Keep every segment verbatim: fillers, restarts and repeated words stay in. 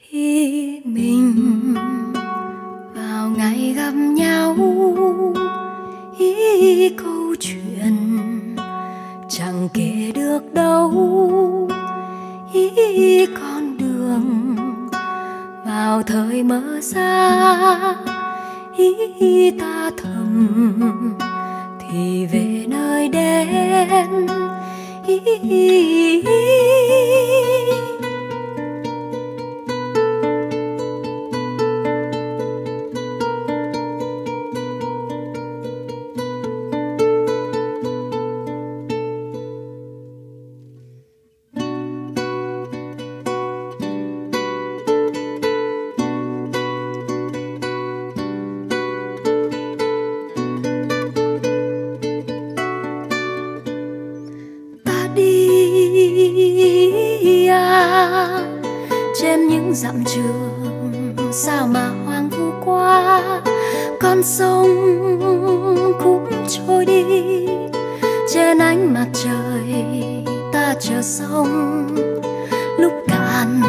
Khi mình vào ngày gặp nhau, ý câu chuyện chẳng kể được đâu, ý con đường vào thời mơ xa, ý ta thầm thì về nơi đến. Ý, ý, ý. Đi à, trên những dặm trường sao mà hoang vu quá, con sông cũng trôi đi trên ánh mặt trời. Ta chờ sông lúc cạn,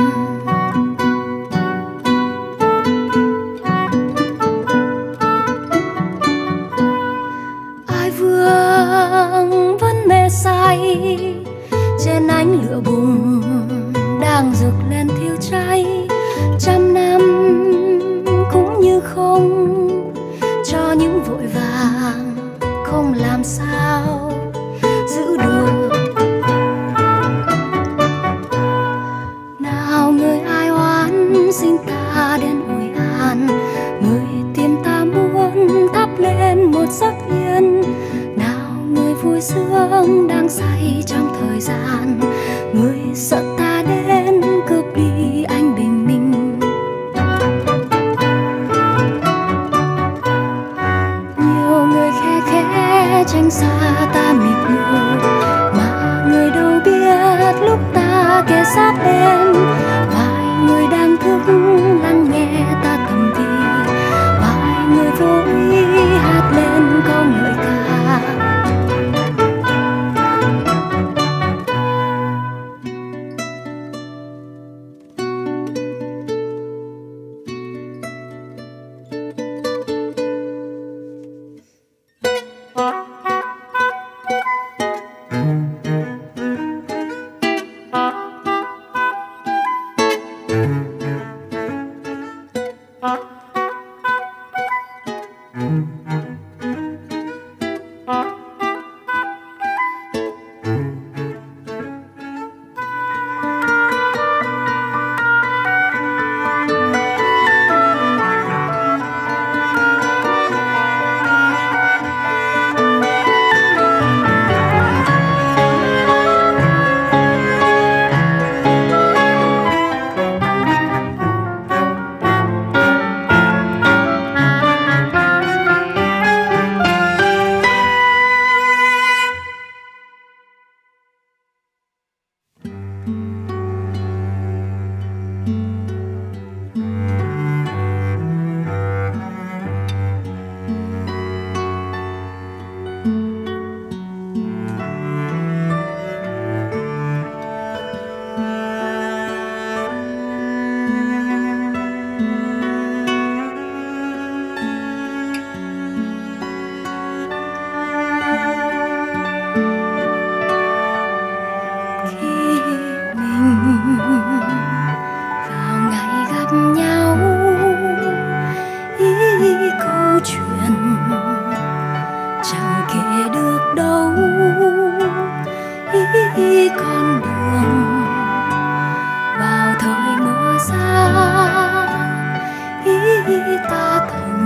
ai vương vẫn mê say trên ánh lửa bùng đang rực lên thiêu cháy. Trăm năm cũng như không, cho những vội vàng không làm sao giữ được. Nào người ai oán xin ta đến Hội An, người tìm ta muốn thắp lên một giấc yên. Nào người vui sướng đang say trong thời gian, người sợ ta đến cướp đi anh bình minh. Nhiều người khe khẽ tránh xa ta mịt mù, mà người đâu biết lúc ta kề sát bên. Vài người đang thức lắng nghe ta thầm thì, vài người vô ý hát lên câu ngợi ca. Chẳng kể được đâu, ý con đường vào thời mưa xa, ý ta thầm